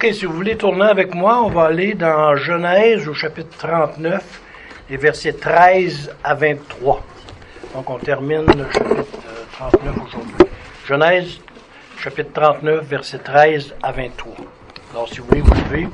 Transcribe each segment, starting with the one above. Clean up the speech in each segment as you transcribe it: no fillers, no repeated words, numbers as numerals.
OK, si vous voulez tourner avec moi, on va aller dans Genèse au chapitre 39, les versets 13 à 23. Donc, on termine le chapitre 39 aujourd'hui. Genèse, chapitre 39, versets 13 à 23. Alors, si vous voulez vous lever.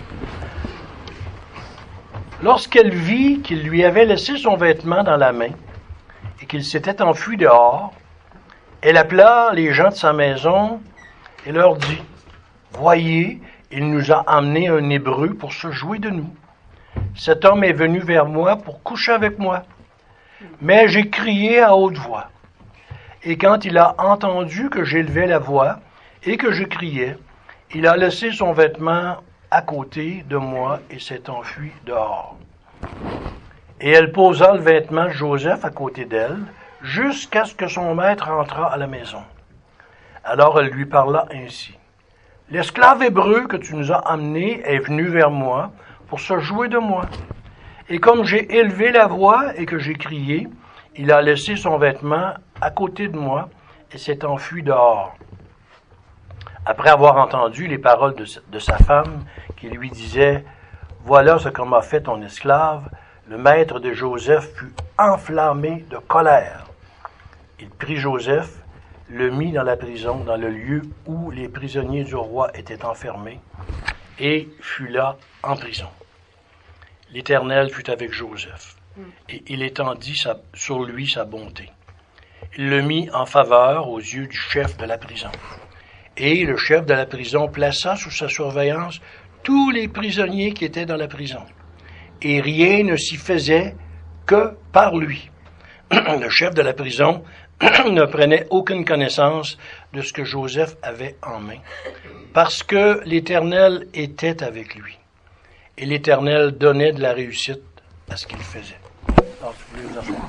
Lorsqu'elle vit qu'il lui avait laissé son vêtement dans la main et qu'il s'était enfui dehors, elle appela les gens de sa maison et leur dit, « Voyez, il nous a amené un Hébreu pour se jouer de nous. Cet homme est venu vers moi pour coucher avec moi. Mais j'ai crié à haute voix. Et quand il a entendu que j'élevais la voix et que je criais, il a laissé son vêtement à côté de moi et s'est enfui dehors. Et elle posa le vêtement de Joseph à côté d'elle, jusqu'à ce que son maître entrât à la maison. Alors elle lui parla ainsi. L'esclave hébreu que tu nous as amené est venu vers moi pour se jouer de moi. Et comme j'ai élevé la voix et que j'ai crié, il a laissé son vêtement à côté de moi et s'est enfui dehors. Après avoir entendu les paroles de sa femme qui lui disait, « Voilà ce que m'a fait ton esclave », le maître de Joseph fut enflammé de colère. Il prit Joseph, le mit dans la prison, dans le lieu où les prisonniers du roi étaient enfermés, et fut là en prison. L'Éternel fut avec Joseph, et il étendit sur lui sa bonté. Il le mit en faveur aux yeux du chef de la prison. Et le chef de la prison plaça sous sa surveillance tous les prisonniers qui étaient dans la prison. Et rien ne s'y faisait que par lui. Le chef de la prison ne prenait aucune connaissance de ce que Joseph avait en main, parce que l'Éternel était avec lui. Et l'Éternel donnait de la réussite à ce qu'il faisait. Alors, si vous voulez vous asseoir.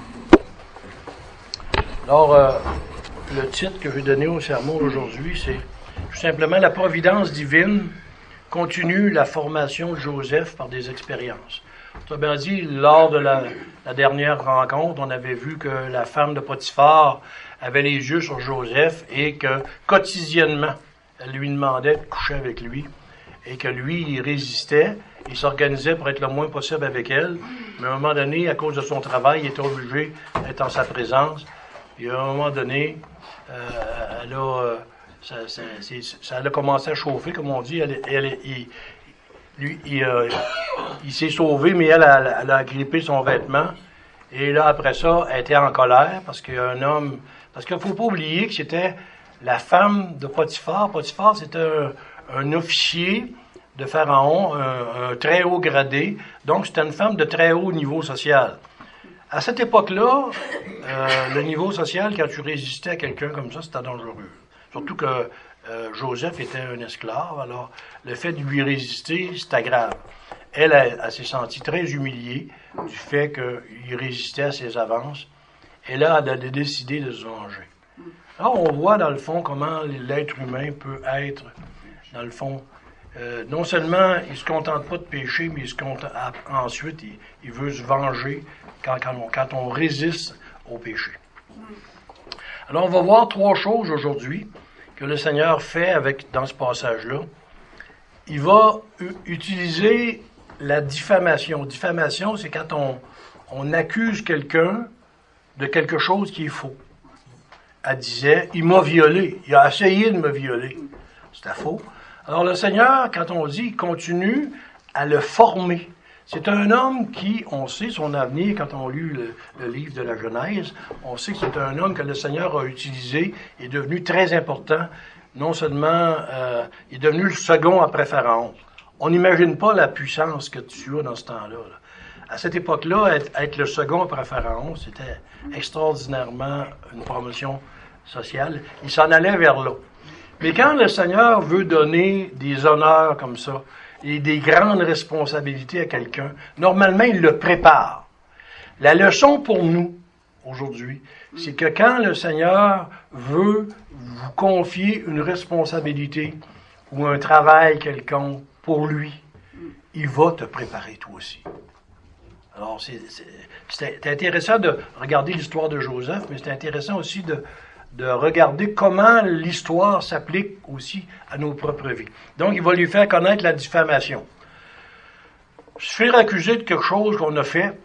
Alors, le titre que je vais donner au sermon aujourd'hui, c'est tout simplement la providence divine continue la formation de Joseph par des expériences. Autrement dit, lors de la dernière rencontre, on avait vu que la femme de Potiphar avait les yeux sur Joseph et que quotidiennement, elle lui demandait de coucher avec lui et que lui, il résistait, il s'organisait pour être le moins possible avec elle, mais à un moment donné, à cause de son travail, il était obligé d'être en sa présence. Et à un moment donné, ça a commencé à chauffer, comme on dit. Il s'est sauvé, mais elle a agrippé son vêtement. Et là, après ça, elle était en colère parce qu'il y a un homme... Parce qu'il ne faut pas oublier que c'était la femme de Potiphar. Potiphar, c'était un officier de Pharaon, un très haut gradé. Donc, c'était une femme de très haut niveau social. À cette époque-là, le niveau social, quand tu résistais à quelqu'un comme ça, c'était dangereux. Surtout que Joseph était un esclave, alors le fait de lui résister, c'était grave. Elle s'est sentie très humiliée du fait qu'il résistait à ses avances. Et là, elle a décidé de se venger. Alors, on voit dans le fond comment l'être humain peut être, dans le fond, non seulement il ne se contente pas de pécher, mais il se contente, ensuite, il veut se venger quand on résiste au péché. Alors, on va voir trois choses aujourd'hui que le Seigneur fait dans ce passage-là. Il va utiliser la diffamation. Diffamation, c'est quand on accuse quelqu'un de quelque chose qui est faux. Elle disait, il m'a violé, il a essayé de me violer. C'était faux. Alors le Seigneur, quand on dit, il continue à le former. C'est un homme qui, on sait son avenir, quand on lit le livre de la Genèse, on sait que c'est un homme que le Seigneur a utilisé, est devenu très important. Non seulement, il est devenu le second après Pharaon. On n'imagine pas la puissance que tu as dans ce temps-là. Là. À cette époque-là, être le second après Pharaon, c'était extraordinairement une promotion sociale. Il s'en allait vers là. Mais quand le Seigneur veut donner des honneurs comme ça, et des grandes responsabilités à quelqu'un, normalement, il le prépare. La leçon pour nous, aujourd'hui, c'est que quand le Seigneur veut vous confier une responsabilité ou un travail quelconque pour lui, il va te préparer toi aussi. Alors, c'est intéressant de regarder l'histoire de Joseph, mais c'est intéressant aussi de regarder comment l'histoire s'applique aussi à nos propres vies. Donc, il va lui faire connaître la diffamation. Se faire accuser de quelque chose qu'on a fait,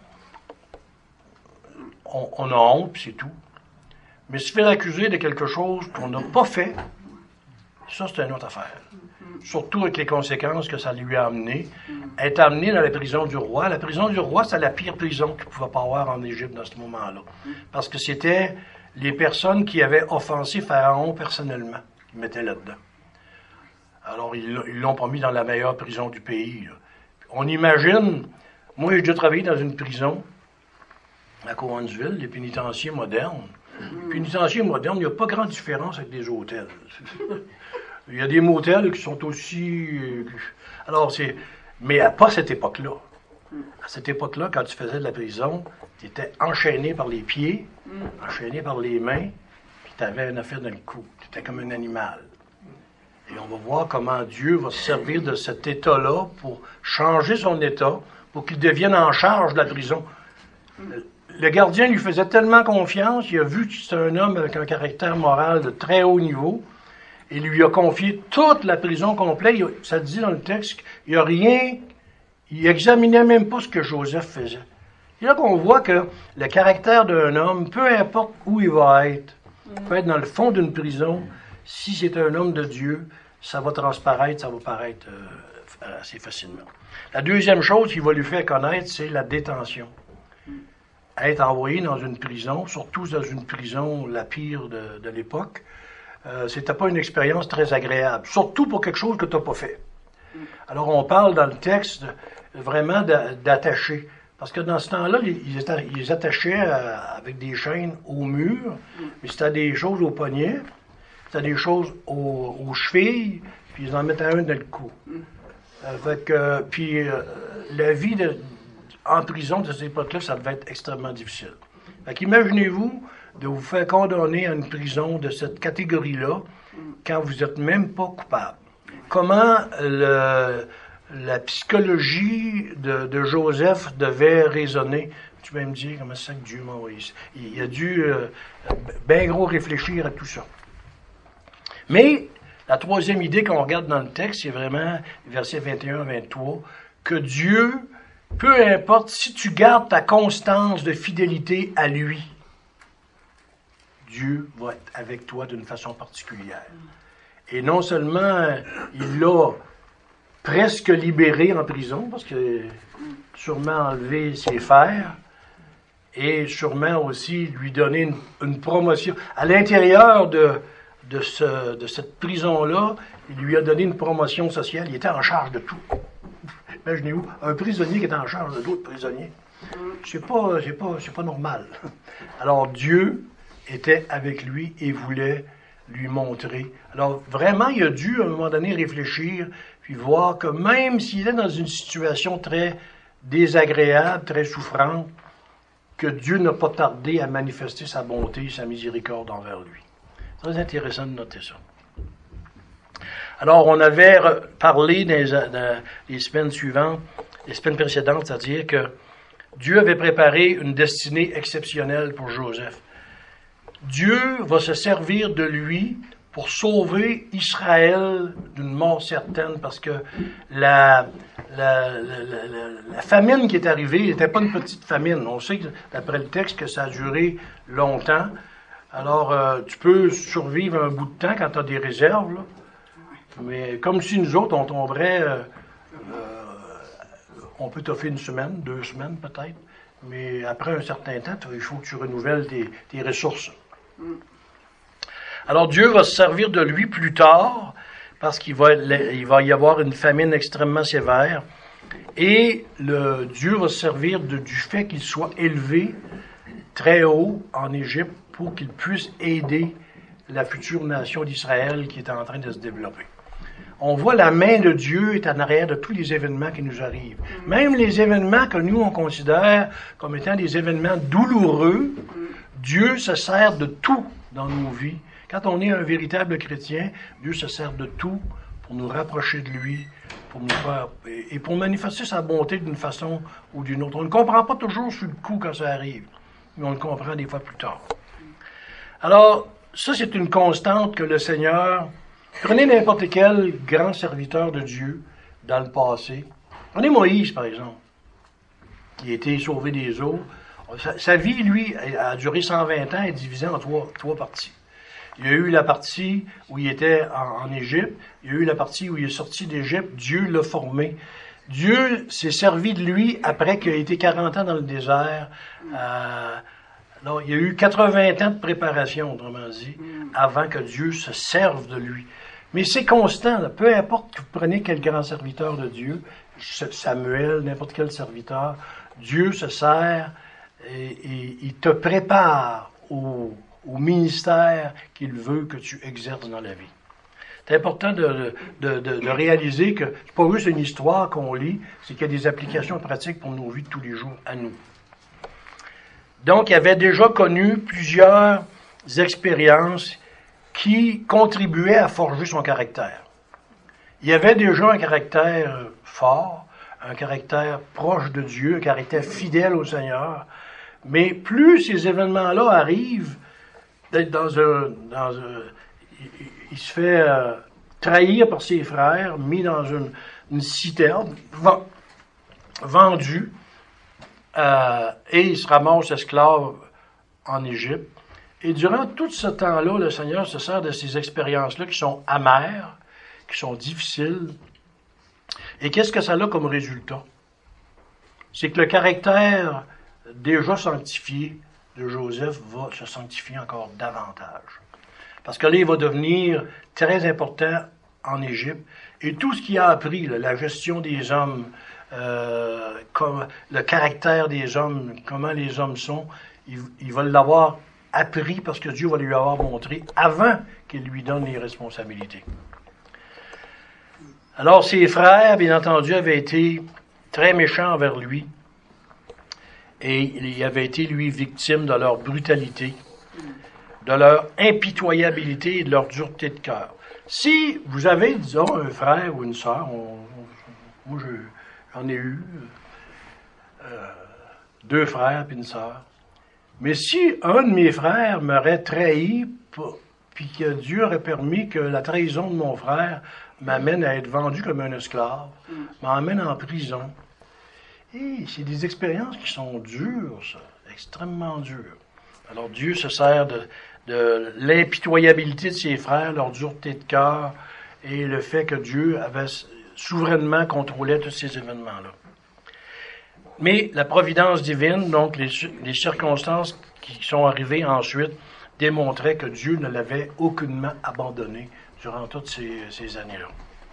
on a honte, puis c'est tout. Mais se faire accuser de quelque chose qu'on n'a pas fait, ça, c'est une autre affaire. Surtout avec les conséquences que ça lui a amené. Être amené dans la prison du roi. La prison du roi, c'est la pire prison qu'il ne pouvait pas avoir en Égypte dans ce moment-là. Parce que c'était les personnes qui avaient offensé Pharaon personnellement qui mettaient là-dedans. Alors, ils l'ont pas mis dans la meilleure prison du pays. Là. On imagine, moi j'ai déjà travaillé dans une prison à Cowansville, les pénitenciers modernes. Les pénitenciers modernes, il n'y a pas grande différence avec des hôtels. Il y a des motels qui sont aussi... Alors, mais pas à cette époque-là. À cette époque-là, quand tu faisais de la prison, tu étais enchaîné par les pieds, enchaîné par les mains, puis tu avais une affaire dans le cou. Tu étais comme un animal. Et on va voir comment Dieu va se servir de cet état-là pour changer son état, pour qu'il devienne en charge de la prison. Le gardien lui faisait tellement confiance, il a vu que c'était un homme avec un caractère moral de très haut niveau, et lui a confié toute la prison complète. Ça dit dans le texte, il n'y a rien, il n'examinait même pas ce que Joseph faisait. C'est là qu'on voit que le caractère d'un homme, peu importe où il va être, peut être dans le fond d'une prison, si c'est un homme de Dieu, ça va transparaître, ça va paraître assez facilement. La deuxième chose qu'il va lui faire connaître, c'est la détention. Être envoyé dans une prison, surtout dans une prison la pire de l'époque, c'était pas une expérience très agréable, surtout pour quelque chose que tu n'as pas fait. Alors on parle dans le texte vraiment d'attacher, parce que dans ce temps-là, ils attachaient avec des chaînes au mur, mais c'était des choses au poignet, c'était des choses aux chevilles, puis ils en mettaient un dans le cou. Puis la vie en prison de cette époque-là, ça devait être extrêmement difficile. Fait qu'imaginez-vous de vous faire condamner à une prison de cette catégorie-là quand vous n'êtes même pas coupable. Comment la psychologie de Joseph devait raisonner? Tu vas me dire comment c'est que Dieu m'a envoyé. Il a dû bien gros réfléchir à tout ça. Mais la troisième idée qu'on regarde dans le texte, c'est vraiment versets 21-23, que Dieu, peu importe si tu gardes ta constance de fidélité à lui, Dieu va être avec toi d'une façon particulière. Et non seulement il l'a presque libéré en prison, parce que sûrement enlevé ses fers, et sûrement aussi lui donner une promotion. À l'intérieur de cette prison-là, il lui a donné une promotion sociale. Il était en charge de tout. Imaginez-vous, un prisonnier qui est en charge de d'autres prisonniers. C'est pas normal. Alors Dieu était avec lui et voulait lui montrer. Alors vraiment, il a dû à un moment donné réfléchir, puis voir que même s'il est dans une situation très désagréable, très souffrante, que Dieu n'a pas tardé à manifester sa bonté et sa miséricorde envers lui. C'est très intéressant de noter ça. Alors, on avait parlé dans les semaines suivantes, les semaines précédentes, c'est-à-dire que Dieu avait préparé une destinée exceptionnelle pour Joseph. Dieu va se servir de lui pour sauver Israël d'une mort certaine, parce que la famine qui est arrivée n'était pas une petite famine. On sait, d'après le texte, que ça a duré longtemps. Alors, tu peux survivre un bout de temps quand tu as des réserves, là. Mais comme si nous autres, on tomberait, on peut t'offrir 1 semaine, 2 semaines peut-être, mais après un certain temps, il faut que tu renouvelles tes ressources. Alors Dieu va se servir de lui plus tard, parce qu'il va y avoir une famine extrêmement sévère, et Dieu va se servir du fait qu'il soit élevé très haut en Égypte pour qu'il puisse aider la future nation d'Israël qui est en train de se développer. On voit la main de Dieu est en arrière de tous les événements qui nous arrivent. Même les événements que nous, on considère comme étant des événements douloureux, Dieu se sert de tout dans nos vies. Quand on est un véritable chrétien, Dieu se sert de tout pour nous rapprocher de lui, pour nous faire, et pour manifester sa bonté d'une façon ou d'une autre. On ne comprend pas toujours sur le coup quand ça arrive, mais on le comprend des fois plus tard. Alors, ça, c'est une constante que le Seigneur... Prenez n'importe quel grand serviteur de Dieu dans le passé. Prenez Moïse, par exemple, qui a été sauvé des eaux. Sa vie, lui, a duré 120 ans et est divisée en trois parties. Il y a eu la partie où il était en Égypte. Il y a eu la partie où il est sorti d'Égypte. Dieu l'a formé. Dieu s'est servi de lui après qu'il a été 40 ans dans le désert. Alors, il y a eu 80 ans de préparation, autrement dit, avant que Dieu se serve de lui. Mais c'est constant, là. Peu importe que vous preniez quel grand serviteur de Dieu, Samuel, n'importe quel serviteur, Dieu se sert et il te prépare au ministère qu'il veut que tu exerces dans la vie. C'est important de réaliser que c'est pas juste une histoire qu'on lit, c'est qu'il y a des applications pratiques pour nos vies de tous les jours à nous. Donc, il avait déjà connu plusieurs expériences qui contribuaient à forger son caractère. Il y avait déjà un caractère fort, un caractère proche de Dieu, un caractère fidèle au Seigneur. Mais plus ces événements-là arrivent, d'être il se fait trahir par ses frères, mis dans une citerne, vendu, et il se ramasse esclave en Égypte. Et durant tout ce temps-là, le Seigneur se sert de ces expériences-là qui sont amères, qui sont difficiles. Et qu'est-ce que ça a comme résultat? C'est que le caractère déjà sanctifié de Joseph va se sanctifier encore davantage. Parce que là, il va devenir très important en Égypte. Et tout ce qu'il a appris, là, la gestion des hommes, comme le caractère des hommes, comment les hommes sont, il va l'avoir appris parce que Dieu va lui avoir montré avant qu'il lui donne les responsabilités. Alors, ses frères, bien entendu, avaient été très méchants envers lui. Et il avait été, lui, victime de leur brutalité, de leur impitoyabilité et de leur dureté de cœur. Si vous avez, disons, un frère ou une sœur, moi j'en ai eu 2 frères et une sœur, mais si un de mes frères m'aurait trahi, puis que Dieu aurait permis que la trahison de mon frère m'amène à être vendu comme un esclave, m'emmène en prison, et c'est des expériences qui sont dures, ça, extrêmement dures. Alors Dieu se sert de l'impitoyabilité de ses frères, leur dureté de cœur, et le fait que Dieu avait souverainement contrôlé tous ces événements-là. Mais la providence divine, donc les circonstances qui sont arrivées ensuite, démontraient que Dieu ne l'avait aucunement abandonné durant toutes ces années-là.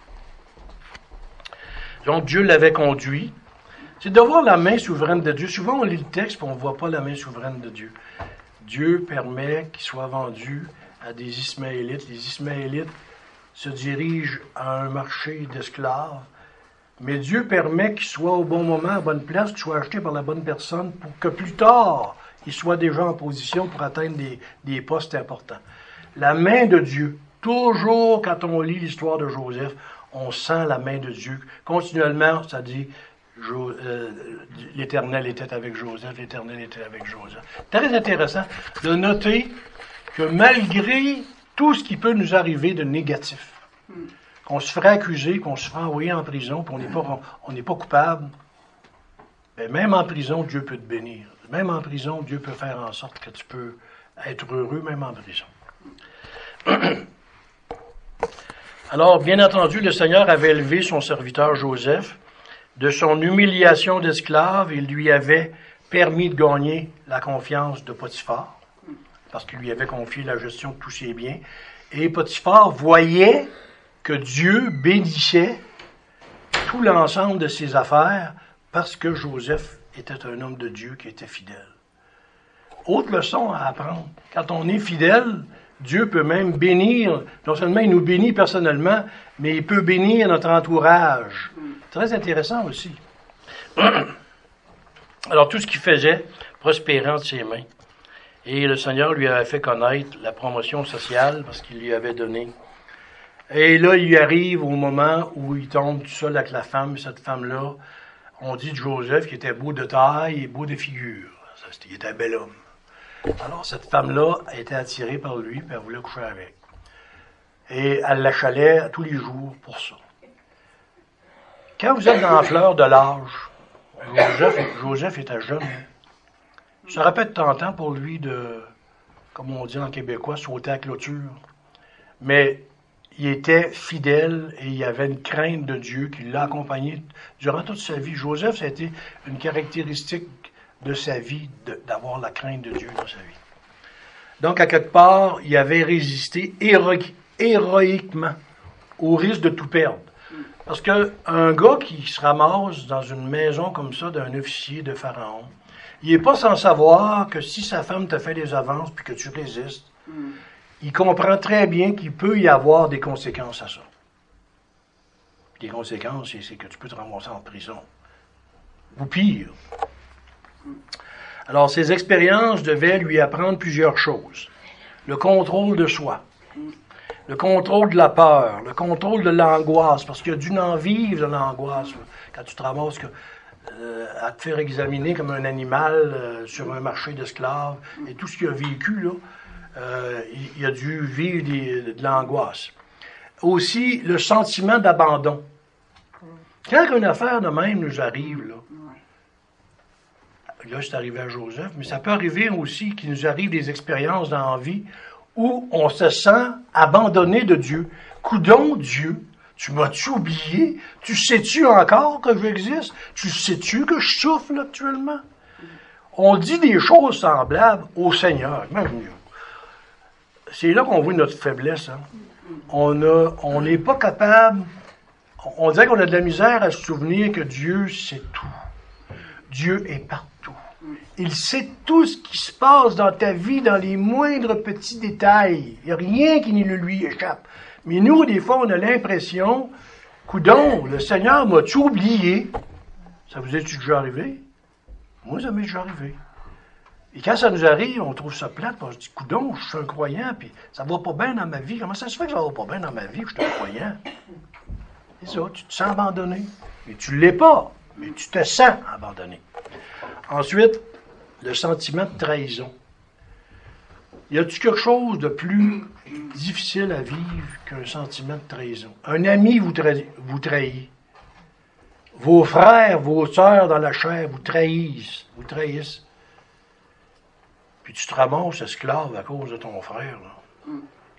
Donc Dieu l'avait conduit. C'est de voir la main souveraine de Dieu. Souvent on lit le texte et on ne voit pas la main souveraine de Dieu. Dieu permet qu'il soit vendu à des Ismaélites. Les Ismaélites se dirigent à un marché d'esclaves. Mais Dieu permet qu'il soit au bon moment, à la bonne place, qu'il soit acheté par la bonne personne pour que plus tard, il soit déjà en position pour atteindre des postes importants. La main de Dieu, toujours quand on lit l'histoire de Joseph, on sent la main de Dieu. Continuellement, ça dit, l'Éternel était avec Joseph, l'Éternel était avec Joseph. Très intéressant de noter que malgré tout ce qui peut nous arriver de négatif, qu'on se ferait accuser, qu'on se ferait envoyer en prison, puis on n'est pas coupable, ben même en prison, Dieu peut te bénir. Même en prison, Dieu peut faire en sorte que tu peux être heureux, même en prison. Alors, bien entendu, le Seigneur avait élevé son serviteur Joseph. De son humiliation d'esclave, il lui avait permis de gagner la confiance de Potiphar, parce qu'il lui avait confié la gestion de tous ses biens. Et Potiphar voyait que Dieu bénissait tout l'ensemble de ses affaires parce que Joseph était un homme de Dieu qui était fidèle. Autre leçon à apprendre. Quand on est fidèle, Dieu peut même bénir, non seulement il nous bénit personnellement, mais il peut bénir notre entourage. Très intéressant aussi. Alors tout ce qu'il faisait prospérait entre ses mains. Et le Seigneur lui avait fait connaître la promotion sociale parce qu'il lui avait donné. Et là, il lui arrive au moment où il tombe tout seul avec la femme, cette femme-là. On dit de Joseph qu'il était beau de taille et beau de figure. Il était un bel homme. Alors, cette femme-là a été attirée par lui, puis elle voulait coucher avec. Et elle l'achalait tous les jours pour ça. Quand vous êtes dans la fleur de l'âge, Joseph était jeune. Ça aurait pu être tentant pour lui de, comme on dit en québécois, sauter à la clôture. Mais il était fidèle et il y avait une crainte de Dieu qui l'a accompagné durant toute sa vie. Joseph, ça a été une caractéristique de sa vie, d'avoir la crainte de Dieu dans sa vie. Donc, à quelque part, il avait résisté héroïquement au risque de tout perdre. Parce qu'un gars qui se ramasse dans une maison comme ça d'un officier de Pharaon, il n'est pas sans savoir que si sa femme te fait des avances puis que tu résistes, il comprend très bien qu'il peut y avoir des conséquences à ça. Les conséquences, c'est que tu peux te ramasser en prison. Ou pire. Alors, ces expériences devaient lui apprendre plusieurs choses. Le contrôle de soi, le contrôle de la peur, le contrôle de l'angoisse, parce qu'il y a dû en vivre de l'angoisse. Quand tu te ramasses à te faire examiner comme un animal sur un marché d'esclaves, et tout ce qu'il a vécu, là, il a dû vivre de l'angoisse. Aussi, le sentiment d'abandon. Quand une affaire de même nous arrive, là c'est arrivé à Joseph, mais ça peut arriver aussi qu'il nous arrive des expériences dans la vie où on se sent abandonné de Dieu. Coudon, Dieu, tu m'as-tu oublié? Tu sais-tu encore que j'existe? Tu sais-tu que je souffre actuellement? On dit des choses semblables au Seigneur. Imagine-vous. C'est là qu'on voit notre faiblesse. Hein? On n'est pas capable, on dirait qu'on a de la misère à se souvenir que Dieu sait tout. Dieu est partout. Il sait tout ce qui se passe dans ta vie, dans les moindres petits détails. Il n'y a rien qui ne lui échappe. Mais nous, des fois, on a l'impression, coudon, le Seigneur m'a-tu oublié? Ça vous est-tu déjà arrivé? Moi, ça m'est déjà arrivé. Et quand ça nous arrive, on trouve ça plate, puis on se dit, coudon, je suis un croyant, puis ça va pas bien dans ma vie. Comment ça se fait que ça va pas bien dans ma vie, puis je suis un croyant? C'est ça, tu te sens abandonné. Mais tu ne l'es pas, mais tu te sens abandonné. Ensuite, le sentiment de trahison. Y a-t-il quelque chose de plus difficile à vivre qu'un sentiment de trahison? Un ami vous trahit. Vos frères, vos sœurs dans la chair vous trahissent. Puis tu te ramasses esclave à cause de ton frère. Là.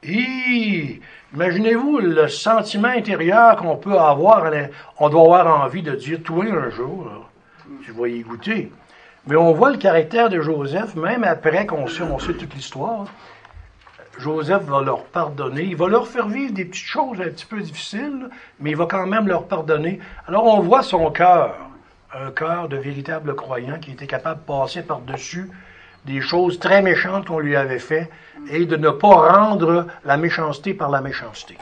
Et imaginez-vous le sentiment intérieur qu'on peut avoir. On doit avoir envie de dire, toi un jour, là, tu vas y goûter. Mais on voit le caractère de Joseph, même après qu'on sait toute l'histoire. Joseph va leur pardonner. Il va leur faire vivre des petites choses un petit peu difficiles, mais il va quand même leur pardonner. Alors on voit son cœur, un cœur de véritable croyant qui était capable de passer par-dessus des choses très méchantes qu'on lui avait fait et de ne pas rendre la méchanceté par la méchanceté.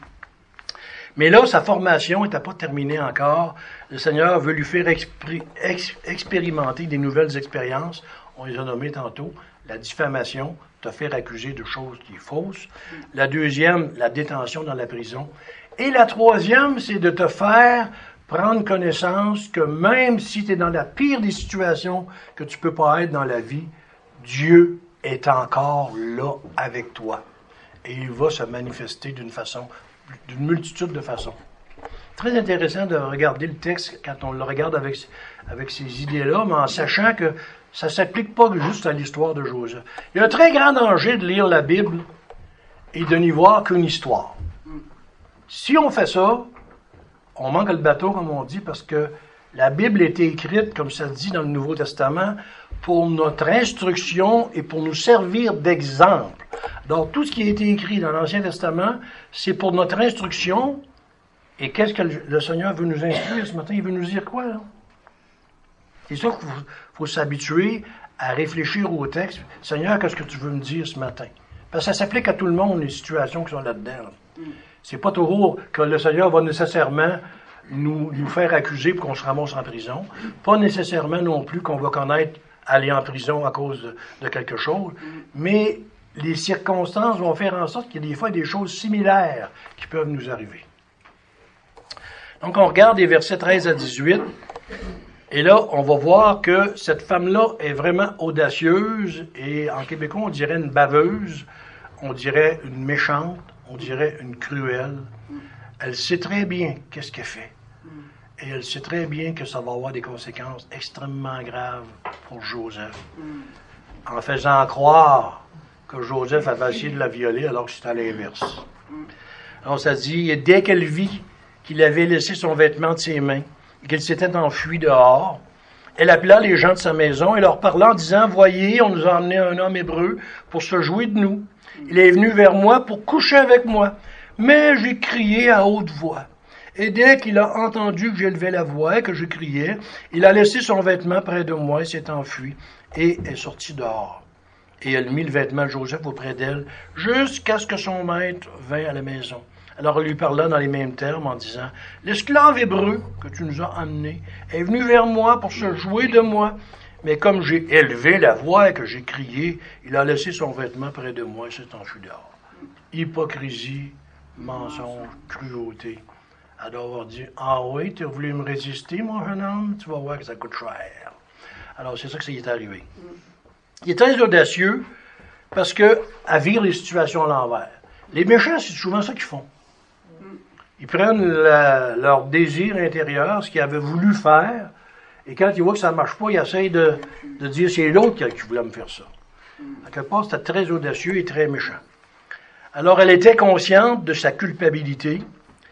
Mais là, sa formation n'était pas terminée encore. Le Seigneur veut lui faire expérimenter des nouvelles expériences. On les a nommées tantôt. La diffamation, te faire accuser de choses qui sont fausses. La deuxième, la détention dans la prison. Et la troisième, c'est de te faire prendre connaissance que même si tu es dans la pire des situations que tu ne peux pas être dans la vie, Dieu est encore là avec toi. Et il va se manifester d'une multitude de façons. Très intéressant de regarder le texte quand on le regarde avec ces idées-là, mais en sachant que ça ne s'applique pas juste à l'histoire de Joseph. Il y a un très grand danger de lire la Bible et de n'y voir qu'une histoire. Si on fait ça, on manque le bateau, comme on dit, parce que la Bible a été écrite, comme ça dit dans le Nouveau Testament, pour notre instruction et pour nous servir d'exemple. Donc, tout ce qui a été écrit dans l'Ancien Testament, c'est pour notre instruction. Et qu'est-ce que le Seigneur veut nous instruire ce matin? Il veut nous dire quoi, là? C'est ça qu'il faut s'habituer à réfléchir au texte. Seigneur, qu'est-ce que tu veux me dire ce matin? Parce que ça s'applique à tout le monde, les situations qui sont là-dedans. Là. C'est pas toujours que le Seigneur va nécessairement nous faire accuser pour qu'on se ramasse en prison. Pas nécessairement non plus qu'on va connaître aller en prison à cause de quelque chose. Mais les circonstances vont faire en sorte qu'il y a des fois des choses similaires qui peuvent nous arriver. Donc, on regarde les versets 13 à 18. Et là, on va voir que cette femme-là est vraiment audacieuse et en québécois, on dirait une baveuse, on dirait une méchante, on dirait une cruelle. Elle sait très bien qu'est-ce qu'elle fait. Et elle sait très bien que ça va avoir des conséquences extrêmement graves pour Joseph. En faisant croire que Joseph avait essayé de la violer alors que c'était à l'inverse. Alors ça dit, dès qu'elle vit qu'il avait laissé son vêtement de ses mains, et qu'il s'était enfui dehors, elle appela les gens de sa maison et leur parla en disant, « Voyez, on nous a emmené un homme hébreu pour se jouer de nous. Il est venu vers moi pour coucher avec moi. Mais j'ai crié à haute voix. Et dès qu'il a entendu que j'élevais la voix et que je criais, il a laissé son vêtement près de moi et s'est enfui et est sorti dehors. Et elle mit le vêtement de Joseph auprès d'elle jusqu'à ce que son maître vînt à la maison. Alors elle lui parla dans les mêmes termes en disant, « L'esclave hébreu que tu nous as emmené est venu vers moi pour se jouer de moi. Mais comme j'ai élevé la voix et que j'ai crié, il a laissé son vêtement près de moi et s'est enfui dehors. » Hypocrisie, mensonge, cruauté. Elle doit avoir dit, « Ah oui, tu as voulu me résister, mon jeune homme? Tu vas voir que ça coûte cher. » Alors c'est ça que ça y est arrivé. Il est très audacieux parce que à vire les situations à l'envers. Les méchants, c'est souvent ça qu'ils font. Ils prennent leur désir intérieur, ce qu'ils avaient voulu faire, et quand ils voient que ça ne marche pas, ils essayent de dire c'est l'autre qui voulait me faire ça. À quelque part, c'était très audacieux et très méchant. Alors, elle était consciente de sa culpabilité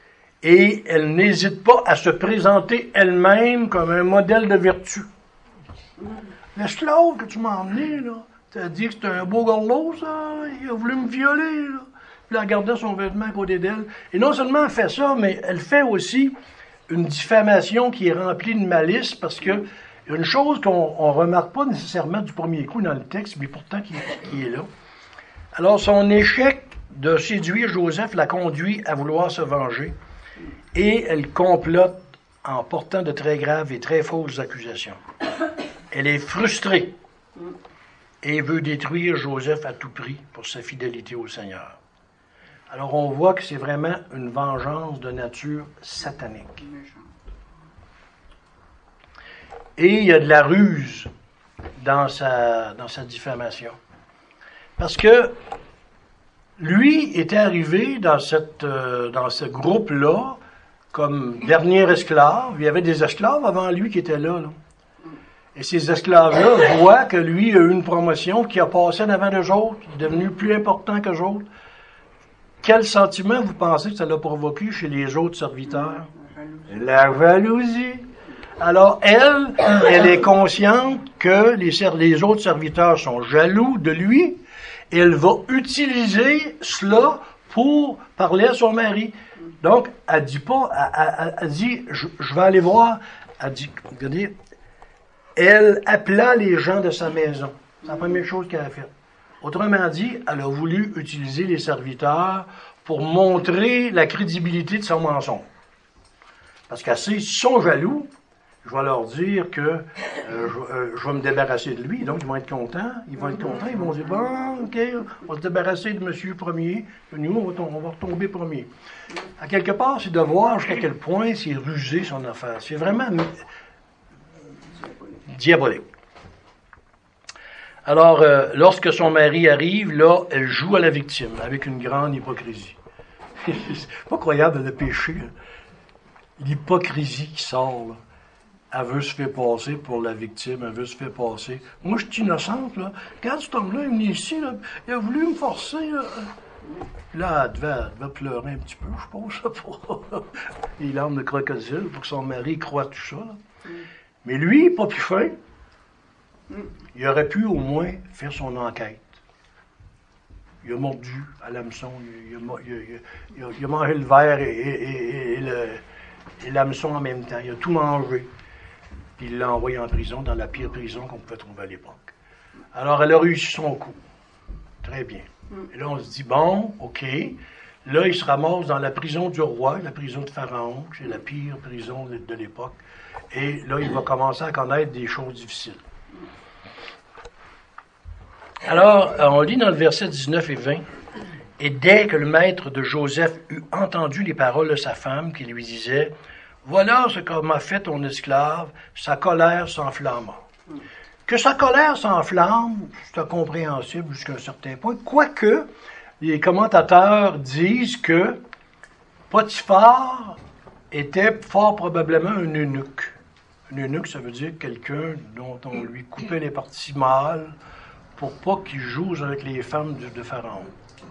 et elle n'hésite pas à se présenter elle-même comme un modèle de vertu. L'esclave que tu m'as emmené, là, t'as dit que c'était un beau gorlot, ça, il a voulu me violer, là. Puis elle regardait son vêtement à côté d'elle. Et non seulement elle fait ça, mais elle fait aussi une diffamation qui est remplie de malice, parce que une chose qu'on ne remarque pas nécessairement du premier coup dans le texte, mais pourtant qui est là. Alors, son échec de séduire Joseph la conduit à vouloir se venger, et elle complote en portant de très graves et très fausses accusations. Elle est frustrée et veut détruire Joseph à tout prix pour sa fidélité au Seigneur. Alors, on voit que c'est vraiment une vengeance de nature satanique. Et il y a de la ruse dans sa diffamation. Parce que lui était arrivé dans ce groupe-là comme dernier esclave. Il y avait des esclaves avant lui qui étaient là. Et ces esclaves-là voient que lui a eu une promotion qui a passé en avant d'eux autres, qui est devenu plus important qu'eux autres. Quel sentiment vous pensez que ça l'a provoqué chez les autres serviteurs? La jalousie. Alors, elle est consciente que les autres serviteurs sont jaloux de lui, et elle va utiliser cela pour parler à son mari. Donc, elle dit pas, elle dit, je vais aller voir. Elle dit, regardez, elle appela les gens de sa maison. C'est la première chose qu'elle a faite. Autrement dit, elle a voulu utiliser les serviteurs pour montrer la crédibilité de son mensonge. Parce qu'assez, s'ils sont jaloux, je vais leur dire que je vais me débarrasser de lui, donc ils vont être contents. Ils vont dire, bon, OK, on va se débarrasser de monsieur premier, nous, on va retomber premier. À quelque part, c'est de voir jusqu'à quel point c'est rusé son affaire. C'est vraiment diabolique. Alors, lorsque son mari arrive, là, elle joue à la victime, avec une grande hypocrisie. C'est pas croyable le péché. L'hypocrisie qui sort, là. Elle veut se faire passer pour la victime, elle veut se faire passer. Moi, je suis innocente, là. Regarde cet homme-là, il est venu ici, là, il a voulu me forcer, là. Là, elle devait pleurer un petit peu, je pense, pour les larmes de crocodile, pour que son mari croie tout ça, là. Mais lui, pas plus fin, il aurait pu au moins faire son enquête. Il a mordu à l'hameçon, il a mangé le verre et l'hameçon en même temps. Il a tout mangé. Puis il l'a envoyé en prison, dans la pire prison qu'on pouvait trouver à l'époque. Alors, elle a réussi son coup. Très bien. Et là, on se dit, bon, OK. Là, il se ramasse dans la prison du roi, la prison de Pharaon, c'est la pire prison de l'époque. Et là, il va commencer à connaître des choses difficiles. Alors, on lit dans le verset 19 et 20, « Et dès que le maître de Joseph eut entendu les paroles de sa femme qui lui disait, « voilà ce qu'a m'a fait ton esclave, sa colère s'enflamma. Que sa colère s'enflamme, c'est incompréhensible jusqu'à un certain point, quoique les commentateurs disent que Potiphar était fort probablement un eunuque. Un eunuque, ça veut dire quelqu'un dont on lui coupait les parties mâles pour pas qu'il joue avec les femmes de Pharaon.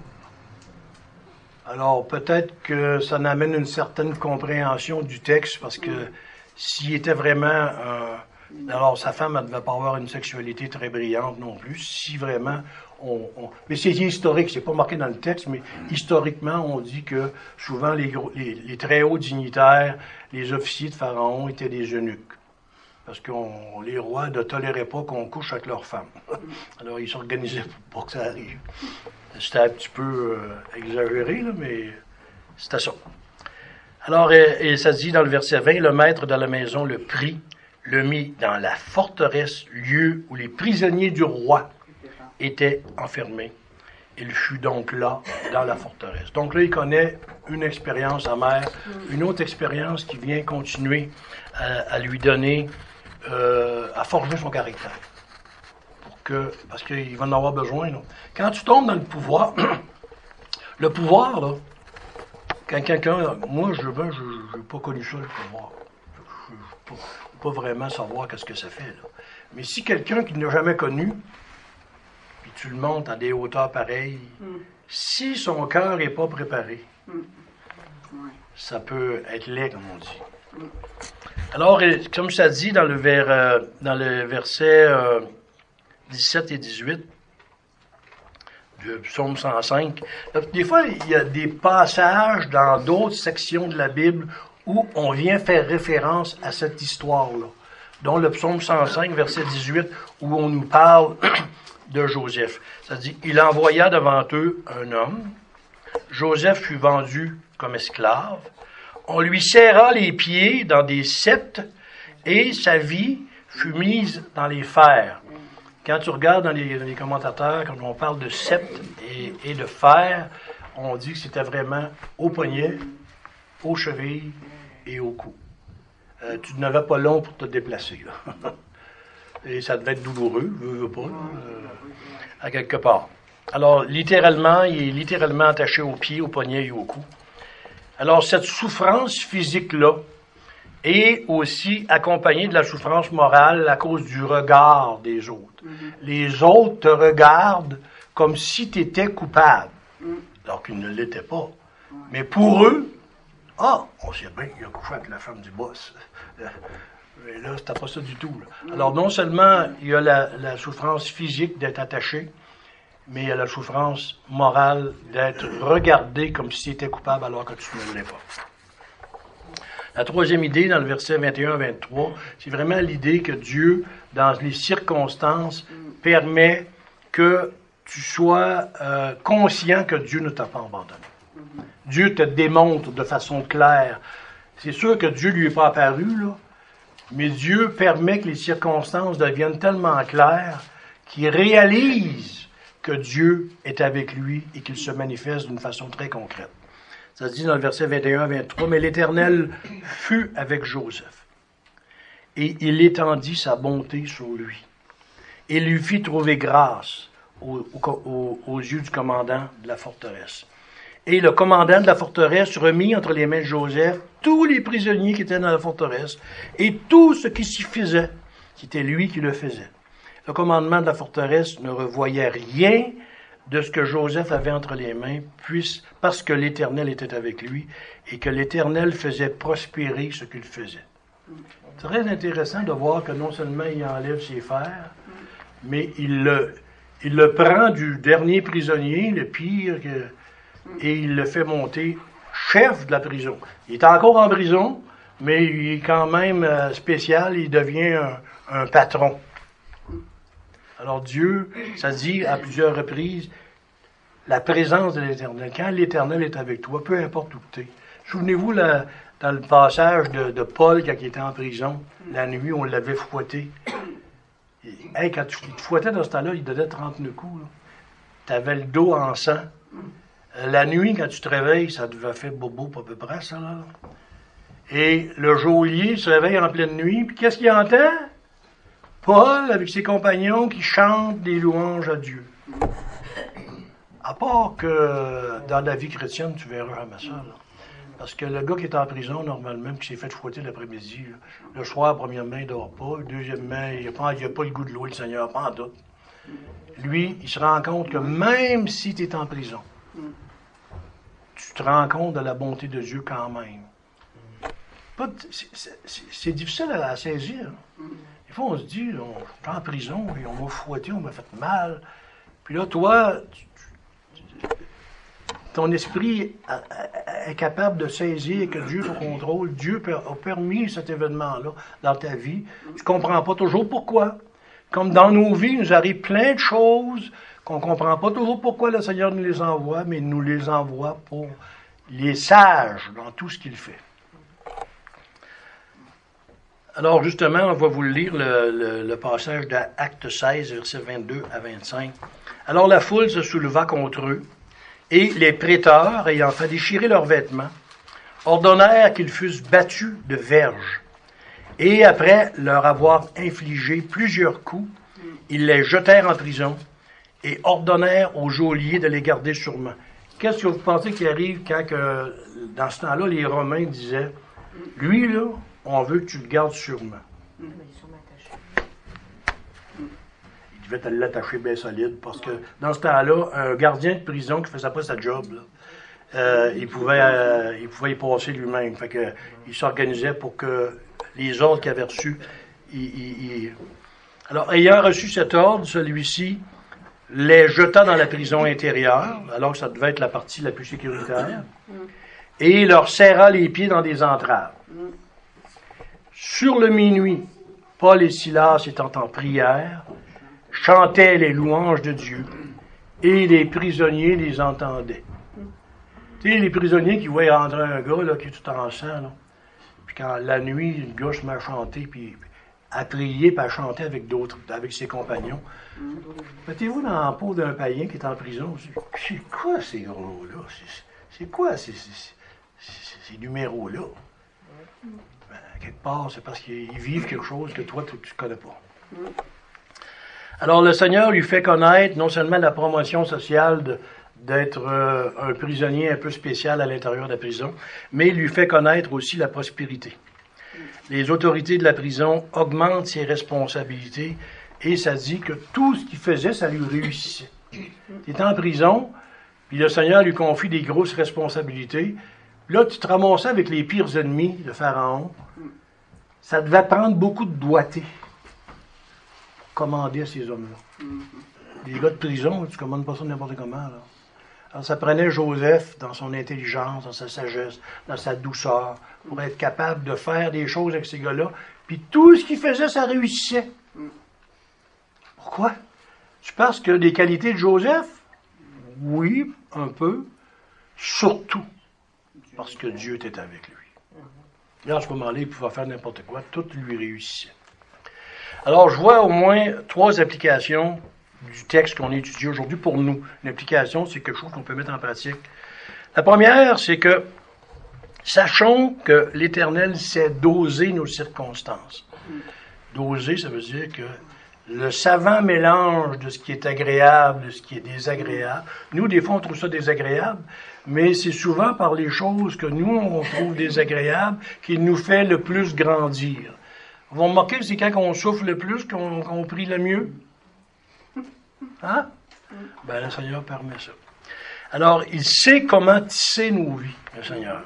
Alors, peut-être que ça amène une certaine compréhension du texte, parce que s'il était vraiment... alors, sa femme, elle ne devait pas avoir une sexualité très brillante non plus. Si vraiment... mais c'est historique, c'est pas marqué dans le texte, mais historiquement, on dit que souvent les très hauts dignitaires, les officiers de Pharaon étaient des eunuques. Parce que les rois ne toléraient pas qu'on couche avec leurs femmes. Alors, ils s'organisaient pour que ça arrive. C'était un petit peu exagéré, là, mais c'était ça. Alors, et ça se dit dans le verset 20, le maître de la maison le prit, le mit dans la forteresse, lieu où les prisonniers du roi étaient enfermés. Il fut donc là, dans la forteresse. Donc là, il connaît une expérience amère, une autre expérience qui vient continuer à lui donner, à forger son caractère. Parce qu'il va en avoir besoin. Là. Quand tu tombes dans le pouvoir, le pouvoir, là, quand quelqu'un... Moi, je n'ai pas connu ça, le pouvoir. Je ne peux pas vraiment savoir qu'est-ce que ça fait. Là. Mais si quelqu'un qui ne l'a jamais connu, puis tu le montes à des hauteurs pareilles, si son cœur n'est pas préparé, ça peut être laid, comme on dit. Alors, comme ça dit dans le verset 17 et 18 du psaume 105, des fois, il y a des passages dans d'autres sections de la Bible où on vient faire référence à cette histoire-là, dont le psaume 105, verset 18, où on nous parle de Joseph. Ça dit, il envoya devant eux un homme. Joseph fut vendu comme esclave. On lui serra les pieds dans des sceptres et sa vie fut mise dans les fers. Quand tu regardes dans les commentateurs, quand on parle de sceptre et de fer, on dit que c'était vraiment au poignet, aux chevilles et au cou. Tu n'avais pas long pour te déplacer. Là. Et ça devait être douloureux, veux pas, à quelque part. Alors, littéralement, il est littéralement attaché aux pieds, aux poignets et au cou. Alors, cette souffrance physique-là est aussi accompagnée de la souffrance morale à cause du regard des autres. Les autres te regardent comme si tu étais coupable, alors qu'ils ne l'étaient pas. Mais pour eux, on sait bien qu'il a couché avec la femme du boss. Mais là, c'était pas ça du tout. Là. Alors, non seulement il y a la souffrance physique d'être attaché, mais il y a la souffrance morale d'être regardé comme si tu étais coupable alors que tu ne l'es pas. La troisième idée, dans le verset 21-23, c'est vraiment l'idée que Dieu, dans les circonstances, permet que tu sois conscient que Dieu ne t'a pas abandonné. Dieu te démontre de façon claire. C'est sûr que Dieu ne lui est pas apparu, là, mais Dieu permet que les circonstances deviennent tellement claires qu'il réalise que Dieu est avec lui et qu'il se manifeste d'une façon très concrète. Ça se dit dans le verset 21-23, « Mais l'Éternel fut avec Joseph, et il étendit sa bonté sur lui, et lui fit trouver grâce aux yeux du commandant de la forteresse. Et le commandant de la forteresse remit entre les mains de Joseph tous les prisonniers qui étaient dans la forteresse, et tout ce qui s'y faisait, c'était lui qui le faisait. Le commandement de la forteresse ne revoyait rien de ce que Joseph avait entre les mains, parce que l'Éternel était avec lui et que l'Éternel faisait prospérer ce qu'il faisait. C'est très intéressant de voir que non seulement il enlève ses fers, mais il le prend du dernier prisonnier, le pire, et il le fait monter chef de la prison. Il est encore en prison, mais il est quand même spécial, il devient un patron. Alors Dieu, ça dit à plusieurs reprises, la présence de l'Éternel. Quand l'Éternel est avec toi, peu importe où tu es. Souvenez-vous, dans le passage de Paul, quand il était en prison, la nuit, on l'avait fouetté. Quand tu te fouettais dans ce temps-là, il donnait 39 coups. Tu avais le dos en sang. La nuit, quand tu te réveilles, ça devait faire bobo à peu près, ça, là. Et le geôlier se réveille en pleine nuit, puis qu'est-ce qu'il entend? Paul, avec ses compagnons, qui chantent des louanges à Dieu. À part que dans la vie chrétienne, tu verras jamais ça. Là. Parce que le gars qui est en prison, normalement, qui s'est fait fouetter l'après-midi, là, le soir, premièrement, il ne dort pas. Deuxièmement, il n'a pas le goût de louer le Seigneur, pas en doute. Lui, il se rend compte que même si tu es en prison, tu te rends compte de la bonté de Dieu quand même. C'est difficile à saisir. Des fois, on se dit, on est en prison, et on m'a fouetté, on m'a fait mal. Puis là, toi, ton esprit est capable de saisir que Dieu est au contrôle. Dieu a permis cet événement-là dans ta vie. Tu ne comprends pas toujours pourquoi. Comme dans nos vies, il nous arrive plein de choses qu'on ne comprend pas toujours pourquoi le Seigneur nous les envoie, mais il nous les envoie pour les sages dans tout ce qu'il fait. Alors justement, on va vous lire le passage d'Acte 16, versets 22 à 25. Alors la foule se souleva contre eux, et les préteurs, ayant fait déchirer leurs vêtements, ordonnèrent qu'ils fussent battus de verges. Et après leur avoir infligé plusieurs coups, ils les jetèrent en prison et ordonnèrent aux geôliers de les garder sûrement. Qu'est-ce que vous pensez qui arrive quand, dans ce temps-là, les Romains disaient, lui, là, on veut que tu le gardes sûrement. Il devait te l'attacher bien solide, parce que dans ce temps-là, un gardien de prison qui ne faisait pas sa job, là, il pouvait y passer lui-même. Fait que, il s'organisait pour que les ordres qu'il avait reçus. Alors, ayant reçu cet ordre, celui-ci les jeta dans la prison intérieure, alors que ça devait être la partie la plus sécuritaire, et leur serra les pieds dans des entraves. Sur le minuit, Paul et Silas, étant en prière, chantaient les louanges de Dieu, et les prisonniers les entendaient. Tu sais, les prisonniers qui voyaient rentrer un gars là, qui est tout en sang, là. Puis quand la nuit, le gars se met à chanter, puis à prier, puis à chanter avec d'autres, avec ses compagnons. Mettez-vous dans la peau d'un païen qui est en prison. C'est quoi ces gros-là? C'est quoi ces numéros-là? Ben, quelque part, c'est parce qu'ils vivent quelque chose que toi, tu ne connais pas. Alors, le Seigneur lui fait connaître non seulement la promotion sociale d'être un prisonnier un peu spécial à l'intérieur de la prison, mais il lui fait connaître aussi la prospérité. Les autorités de la prison augmentent ses responsabilités et ça dit que tout ce qu'il faisait, ça lui réussissait. Il était en prison, puis le Seigneur lui confie des grosses responsabilités. Là, tu te ramassais avec les pires ennemis de Pharaon. Ça devait prendre beaucoup de doigté pour commander à ces hommes-là. Les gars de prison, tu ne commandes pas ça n'importe comment, là. Alors, ça prenait Joseph dans son intelligence, dans sa sagesse, dans sa douceur, pour être capable de faire des choses avec ces gars-là. Puis tout ce qu'il faisait, ça réussissait. Pourquoi? Tu penses que des qualités de Joseph? Oui, un peu. Surtout parce que Dieu était avec lui. Et à ce moment-là, il pouvait faire n'importe quoi. Tout lui réussissait. Alors, je vois au moins 3 applications du texte qu'on étudie aujourd'hui pour nous. Une application, c'est quelque chose qu'on peut mettre en pratique. La première, c'est que sachons que l'Éternel sait doser nos circonstances. Doser, ça veut dire que le savant mélange de ce qui est agréable, de ce qui est désagréable. Nous, des fois, on trouve ça désagréable, mais c'est souvent par les choses que nous, on trouve désagréables qu'il nous fait le plus grandir. Vous remarquez que c'est quand on souffre le plus qu'on prie le mieux? Hein? Ben, le Seigneur permet ça. Alors, il sait comment tisser nos vies, le Seigneur.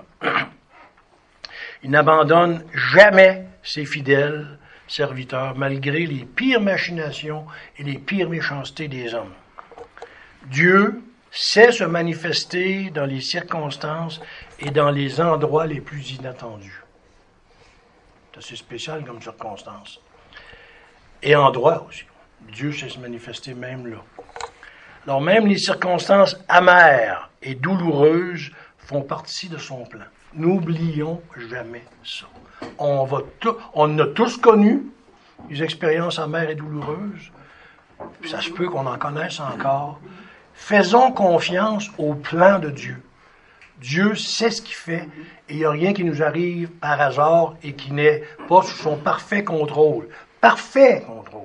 Il n'abandonne jamais ses fidèles serviteurs, malgré les pires machinations et les pires méchancetés des hommes. Dieu sait se manifester dans les circonstances et dans les endroits les plus inattendus. C'est assez spécial comme circonstance. Et endroit aussi. Dieu sait se manifester même là. Alors même les circonstances amères et douloureuses font partie de son plan. N'oublions jamais ça. On a tous connu des expériences amères et douloureuses. Puis ça se peut qu'on en connaisse encore. Faisons confiance au plan de Dieu. Dieu sait ce qu'il fait et il n'y a rien qui nous arrive par hasard et qui n'est pas sous son parfait contrôle. Parfait contrôle.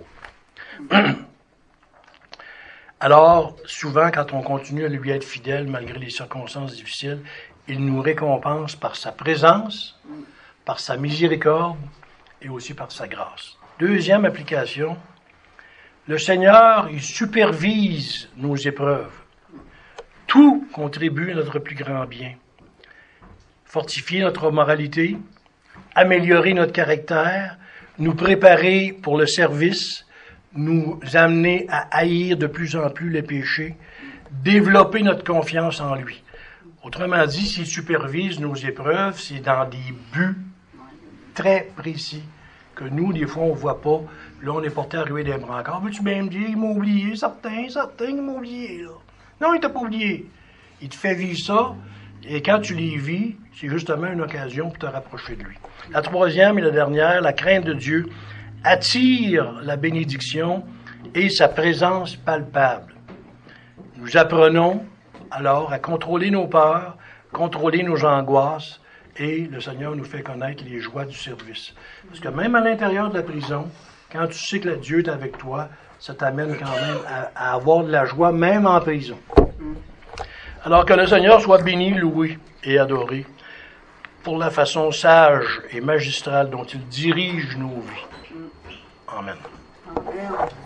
Alors, souvent, quand on continue à lui être fidèle malgré les circonstances difficiles, il nous récompense par sa présence, par sa miséricorde et aussi par sa grâce. Deuxième application, le Seigneur, il supervise nos épreuves. Tout contribue à notre plus grand bien. Fortifier notre moralité, améliorer notre caractère, nous préparer pour le service, nous amener à haïr de plus en plus les péchés, développer notre confiance en lui. Autrement dit, s'il supervise nos épreuves, c'est dans des buts très précis que nous, des fois, on ne voit pas. Là, on est porté à ruer des brancards. Veux-tu bien me dire, ils m'ont oublié, certains, ils m'ont oublié, là. Non, il t'a pas oublié. Il te fait vivre ça, et quand tu les vis, c'est justement une occasion pour te rapprocher de lui. La troisième et la dernière, la crainte de Dieu attire la bénédiction et sa présence palpable. Nous apprenons alors à contrôler nos peurs, contrôler nos angoisses, et le Seigneur nous fait connaître les joies du service. Parce que même à l'intérieur de la prison, quand tu sais que Dieu est avec toi, ça t'amène quand même à avoir de la joie, même en prison. Alors que le Seigneur soit béni, loué et adoré pour la façon sage et magistrale dont il dirige nos vies. Amen.